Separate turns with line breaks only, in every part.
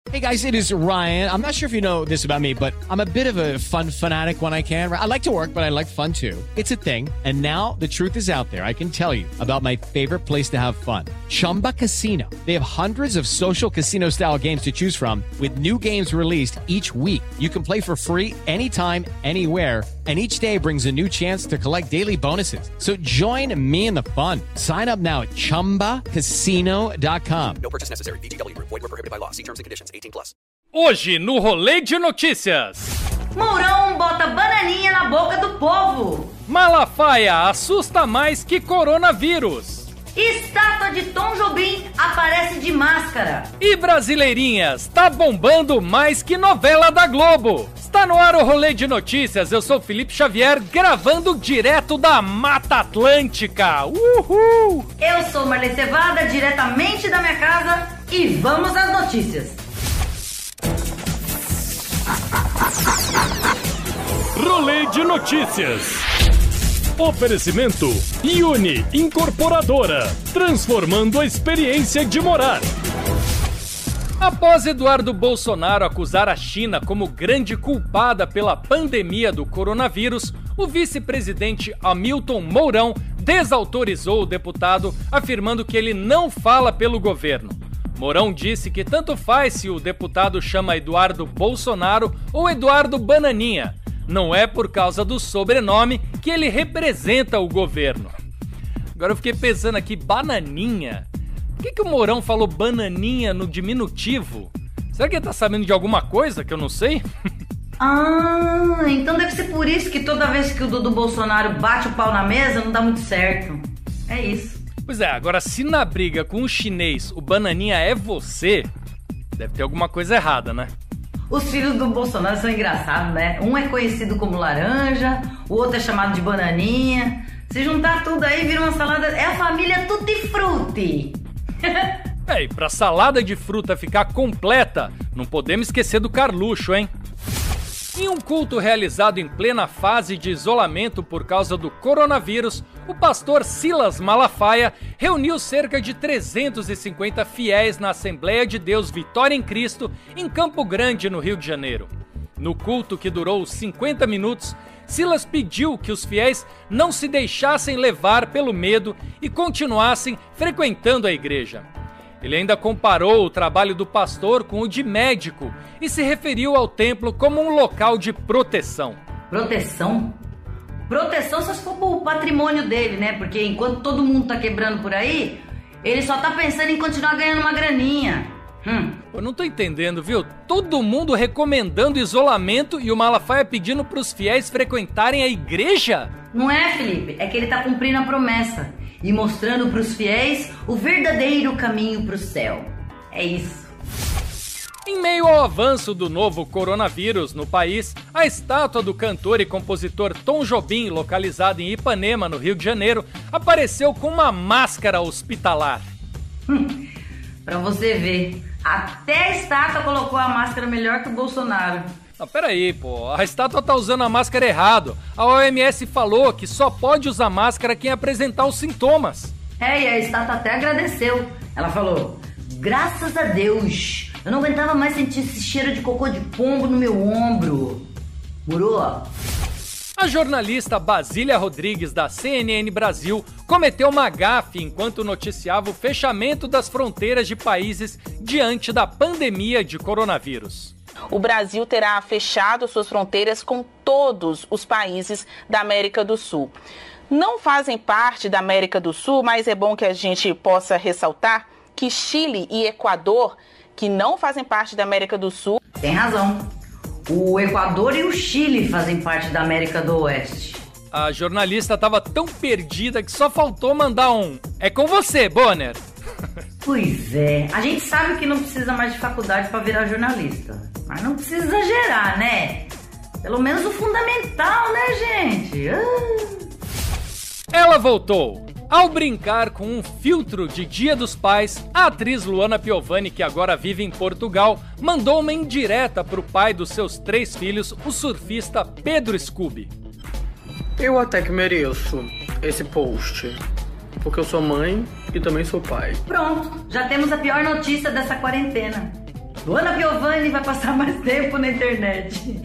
Hey guys, it is Ryan. I'm not sure if you know this about me, but I'm a bit of a fun fanatic when I can. I like to work, but I like fun too. It's a thing. And now the truth is out there. I can tell you about my favorite place to have fun. Chumba Casino. They have hundreds of social casino style games to choose from with new games released each week. You can play for free anytime, anywhere. And each day brings a new chance to collect daily bonuses. So join me in the fun. Sign up now at ChumbaCasino.com.
No purchase necessary. VGW. Void where prohibited by law. See terms and conditions. 18+.
Hoje no Rolê de Notícias.
Mourão bota bananinha na boca do povo.
Malafaia assusta mais que coronavírus.
Estátua de Tom Jobim aparece de máscara.
E Brasileirinhas tá bombando mais que novela da Globo. Está no ar o Rolê de Notícias. Eu sou Felipe Xavier, gravando direto da Mata Atlântica. Uhul!
Eu sou Marley Cevada, diretamente da minha casa. E vamos às notícias.
Rolê de Notícias. Oferecimento Uni Incorporadora, transformando a experiência de morar.
Após Eduardo Bolsonaro acusar a China como grande culpada pela pandemia do coronavírus, o vice-presidente Hamilton Mourão desautorizou o deputado, afirmando que ele não fala pelo governo. Mourão disse que tanto faz se o deputado chama Eduardo Bolsonaro ou Eduardo Bananinha. Não é por causa do sobrenome que ele representa o governo. Agora eu fiquei pensando aqui, Bananinha? Por que o Mourão falou bananinha no diminutivo? Será que ele tá sabendo de alguma coisa que eu não sei?
Ah, então deve ser por isso que toda vez que o Dudu Bolsonaro bate o pau na mesa não dá muito certo. É isso.
Pois é, agora se na briga com o chinês o bananinha é você, deve ter alguma coisa errada, né?
Os filhos do Bolsonaro são engraçados, né? Um é conhecido como laranja, o outro é chamado de bananinha. Se juntar tudo aí, vira uma salada... É a família Tutti Frutti.
E pra salada de fruta ficar completa, não podemos esquecer do Carluxo, hein? Em um culto realizado em plena fase de isolamento por causa do coronavírus, o pastor Silas Malafaia reuniu cerca de 350 fiéis na Assembleia de Deus Vitória em Cristo, em Campo Grande, no Rio de Janeiro. No culto, que durou 50 minutos, Silas pediu que os fiéis não se deixassem levar pelo medo e continuassem frequentando a igreja. Ele ainda comparou o trabalho do pastor com o de médico e se referiu ao templo como um local de proteção.
Proteção? Proteção só se for pro patrimônio dele, né? Porque enquanto todo mundo tá quebrando por aí, ele só tá pensando em continuar ganhando uma graninha.
Eu não tô entendendo, viu? Todo mundo recomendando isolamento e o Malafaia pedindo pros fiéis frequentarem a igreja?
Não é, Felipe? É que ele tá cumprindo a promessa e mostrando pros fiéis o verdadeiro caminho pro céu. É isso.
Em meio ao avanço do novo coronavírus no país, a estátua do cantor e compositor Tom Jobim, localizada em Ipanema, no Rio de Janeiro, apareceu com uma máscara hospitalar.
Pra você ver, até a estátua colocou a máscara melhor que o Bolsonaro.
Não, peraí, pô, a estátua tá usando a máscara errado. A OMS falou que só pode usar máscara quem apresentar os sintomas.
E a estátua até agradeceu. Ela falou, graças a Deus, eu não aguentava mais sentir esse cheiro de cocô de pombo no meu ombro. Murou?
A jornalista Basília Rodrigues, da CNN Brasil, cometeu uma gafe enquanto noticiava o fechamento das fronteiras de países diante da pandemia de coronavírus.
O Brasil terá fechado suas fronteiras com todos os países da América do Sul. Não fazem parte da América do Sul, mas é bom que a gente possa ressaltar que Chile e Equador, que não fazem parte da América do Sul...
Tem razão. O Equador e o Chile fazem parte da América do Oeste.
A jornalista estava tão perdida que só faltou mandar um "é com você, Bonner".
Pois é, a gente sabe que não precisa mais de faculdade para virar jornalista. Mas não precisa exagerar, né? Pelo menos o fundamental, né, gente?
Ela voltou. Ao brincar com um filtro de Dia dos Pais, a atriz Luana Piovani, que agora vive em Portugal, mandou uma indireta pro pai dos seus 3 filhos, o surfista Pedro Scooby.
Eu até que mereço esse post, porque eu sou mãe e também sou pai.
Pronto, já temos a pior notícia dessa quarentena. Luana Piovani vai passar mais tempo na internet.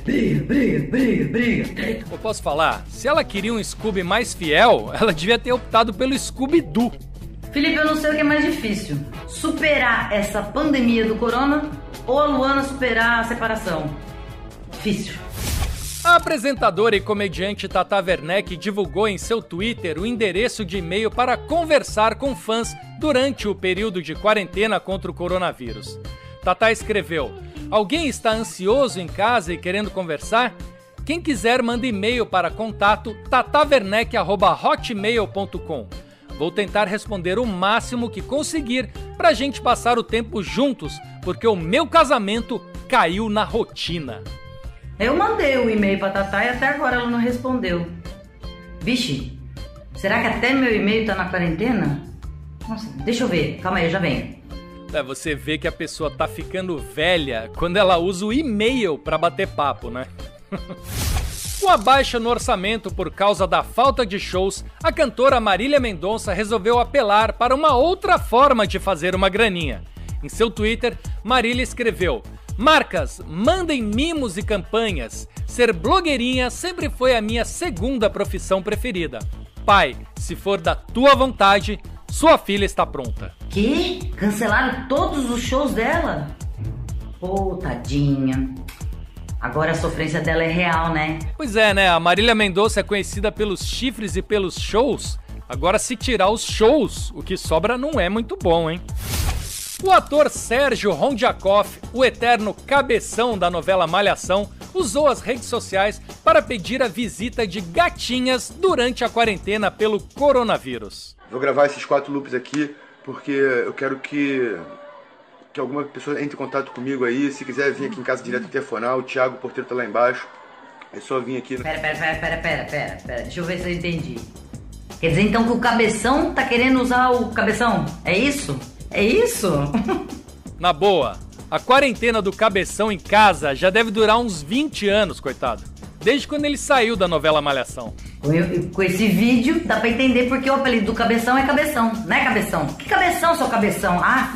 Briga.
Eu posso falar, se ela queria um Scooby mais fiel, ela devia ter optado pelo Scooby-Doo.
Felipe, eu não sei o que é mais difícil. Superar essa pandemia do corona ou a Luana superar a separação? Difícil.
A apresentadora e comediante Tata Werneck divulgou em seu Twitter o endereço de e-mail para conversar com fãs durante o período de quarentena contra o coronavírus. Tata escreveu: alguém está ansioso em casa e querendo conversar? Quem quiser manda e-mail para contato tatawerneck@hotmail.com. Vou tentar responder o máximo que conseguir pra gente passar o tempo juntos, porque o meu casamento caiu na rotina.
Eu mandei o e-mail pra Tatá e até agora ela não respondeu. Vixe, será que até meu e-mail tá na quarentena? Nossa, deixa eu ver, calma aí, eu já venho.
Você vê que a pessoa tá ficando velha quando ela usa o e-mail pra bater papo, né? Com a baixa no orçamento por causa da falta de shows, a cantora Marília Mendonça resolveu apelar para uma outra forma de fazer uma graninha. Em seu Twitter, Marília escreveu: marcas, mandem mimos e campanhas. Ser blogueirinha sempre foi a minha segunda profissão preferida. Pai, se for da tua vontade, sua filha está pronta.
Que? Cancelaram todos os shows dela? Pô, tadinha. Agora a sofrência dela é real, né?
Pois é, né? A Marília Mendonça é conhecida pelos chifres e pelos shows. Agora, se tirar os shows, o que sobra não é muito bom, hein? O ator Sérgio Rondiakov, o eterno cabeção da novela Malhação, usou as redes sociais para pedir a visita de gatinhas durante a quarentena pelo coronavírus.
Vou gravar esses 4 loops aqui porque eu quero que alguma pessoa entre em contato comigo aí. Se quiser vir aqui em casa direto telefonar, o Thiago, o porteiro, tá lá embaixo. É só vir aqui.
Pera. Deixa eu ver se eu entendi. Quer dizer então que o cabeção tá querendo usar o cabeção? É isso? É isso?
Na boa, a quarentena do cabeção em casa já deve durar uns 20 anos, coitado. Desde quando ele saiu da novela Malhação.
Com esse vídeo dá pra entender porque o apelido do cabeção é cabeção, não é cabeção? Que cabeção, seu cabeção? Ah!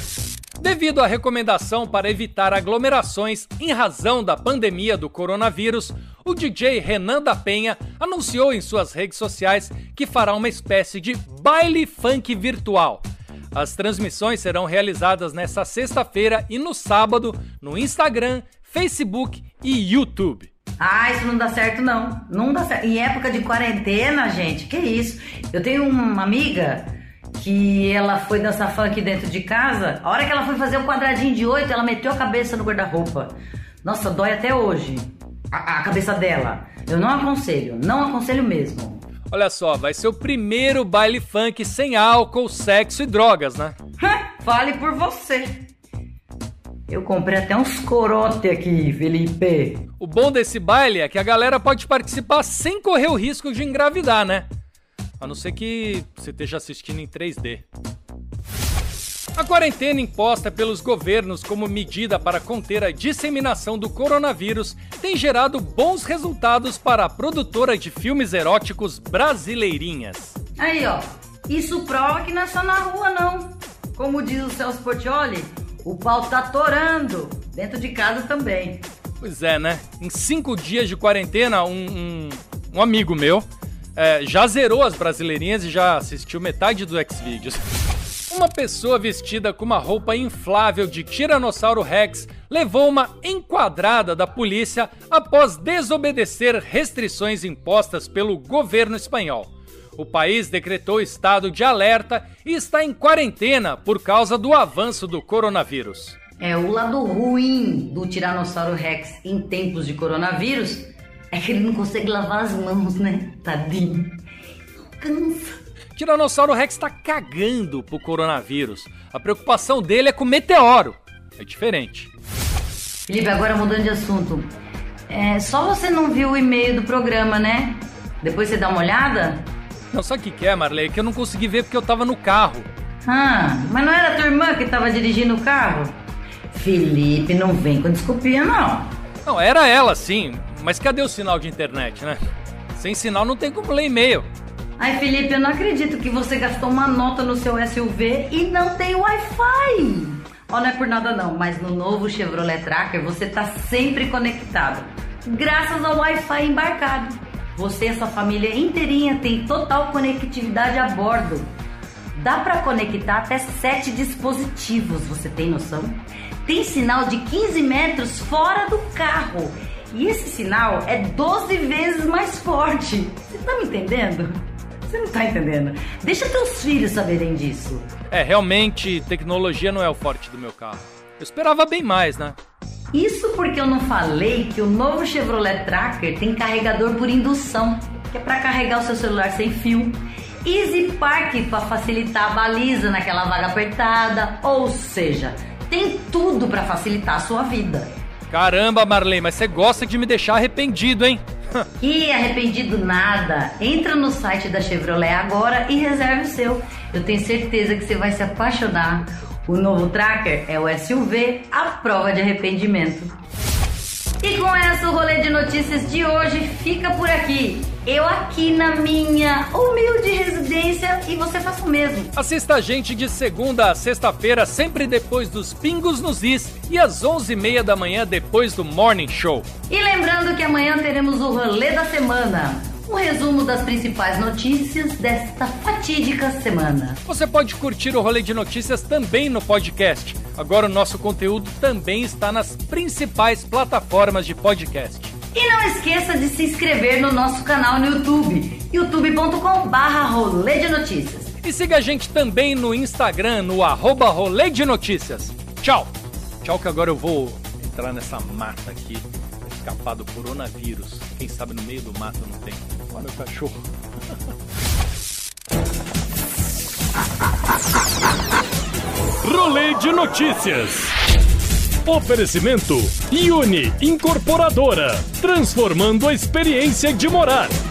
Devido à recomendação para evitar aglomerações em razão da pandemia do coronavírus, o DJ Renan da Penha anunciou em suas redes sociais que fará uma espécie de baile funk virtual. As transmissões serão realizadas nesta sexta-feira e no sábado no Instagram, Facebook e YouTube.
Ah, isso não dá certo não. Não dá certo. Em época de quarentena, gente, que isso? Eu tenho uma amiga que ela foi dançar funk dentro de casa. A hora que ela foi fazer um quadradinho de 8, ela meteu a cabeça no guarda-roupa. Nossa, dói até hoje a cabeça dela. Eu não aconselho mesmo.
Olha só, vai ser o primeiro baile funk sem álcool, sexo e drogas, né?
Fale por você. Eu comprei até uns corote aqui, Felipe.
O bom desse baile é que a galera pode participar sem correr o risco de engravidar, né? A não ser que você esteja assistindo em 3D. A quarentena imposta pelos governos como medida para conter a disseminação do coronavírus tem gerado bons resultados para a produtora de filmes eróticos Brasileirinhas.
Aí, ó, isso prova que não é só na rua, não. Como diz o Celso Portiolli, o pau tá torando, dentro de casa também.
Pois é, né? Em 5 dias de quarentena, um amigo meu já zerou as Brasileirinhas e já assistiu metade do Xvideos. Uma pessoa vestida com uma roupa inflável de Tiranossauro Rex levou uma enquadrada da polícia após desobedecer restrições impostas pelo governo espanhol. O país decretou estado de alerta e está em quarentena por causa do avanço do coronavírus.
O lado ruim do Tiranossauro Rex em tempos de coronavírus é que ele não consegue lavar as mãos, né? Tadinho. Cansa.
Tiranossauro Rex tá cagando pro coronavírus. A preocupação dele é com o meteoro. É diferente.
Felipe, agora mudando de assunto. Só você não viu o e-mail do programa, né? Depois você dá uma olhada?
Não, sabe o que é, Marley? Que eu não consegui ver porque eu tava no carro.
Mas não era a tua irmã que tava dirigindo o carro? Felipe, não vem com desculpinha, não.
Não, era ela sim. Mas cadê o sinal de internet, né? Sem sinal não tem como ler e-mail.
Ai, Felipe, eu não acredito que você gastou uma nota no seu SUV e não tem Wi-Fi. Ó, não é por nada não, mas no novo Chevrolet Tracker você tá sempre conectado, graças ao Wi-Fi embarcado. Você e sua família inteirinha tem total conectividade a bordo. Dá para conectar até 7 dispositivos, você tem noção? Tem sinal de 15 metros fora do carro. E esse sinal é 12 vezes mais forte. Você tá me entendendo? Você não tá entendendo. Deixa teus filhos saberem disso.
Realmente, tecnologia não é o forte do meu carro. Eu esperava bem mais, né?
Isso porque eu não falei que o novo Chevrolet Tracker tem carregador por indução, que é para carregar o seu celular sem fio. Easy Park para facilitar a baliza naquela vaga apertada, ou seja, tem tudo para facilitar a sua vida.
Caramba, Marley, mas você gosta de me deixar arrependido, hein?
Ih, arrependido nada. Entra no site da Chevrolet agora e reserve o seu. Eu tenho certeza que você vai se apaixonar. O novo Tracker é o SUV à prova de arrependimento. E com essa, o rolê de notícias de hoje fica por aqui. Eu aqui na minha humilde residência e você faça o mesmo.
Assista a gente de segunda a sexta-feira, sempre depois dos Pingos nos Is e às 11h30 da manhã depois do Morning Show.
E lembrando que amanhã teremos o rolê da semana. Um resumo das principais notícias desta fatídica semana.
Você pode curtir o Rolê de Notícias também no podcast. Agora o nosso conteúdo também está nas principais plataformas de podcast.
E não esqueça de se inscrever no nosso canal no YouTube, youtube.com/Rolê de Notícias.
E siga a gente também no Instagram, no @Rolê de Notícias. Tchau! Tchau, que agora eu vou entrar nessa mata aqui, escapar do coronavírus. Quem sabe no meio do mato não tem. Olha o cachorro.
Rolê de Notícias. Oferecimento Uni Incorporadora, transformando a experiência de morar.